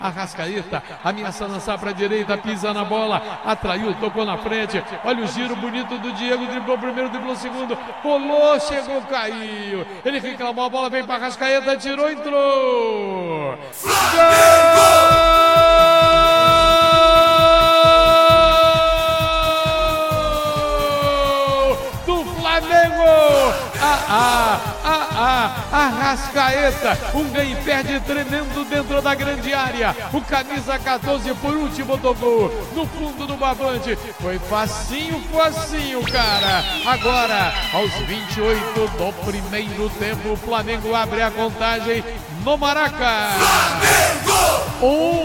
Arrascaeta ameaça lançar para a direita, pisa na bola, atraiu, tocou na frente. Olha o giro bonito do Diego, driblou primeiro, driblou segundo, rolou, chegou, caiu. Ele reclamou, a bola vem para Arrascaeta, tirou, entrou. Gol do Flamengo! Arrascaeta, um ganho e perde tremendo dentro da grande área. O camisa 14 por último tocou no fundo do barbante. Foi facinho, cara. Agora, aos 28 do primeiro tempo, o Flamengo abre a contagem no Maraca. Flamengo!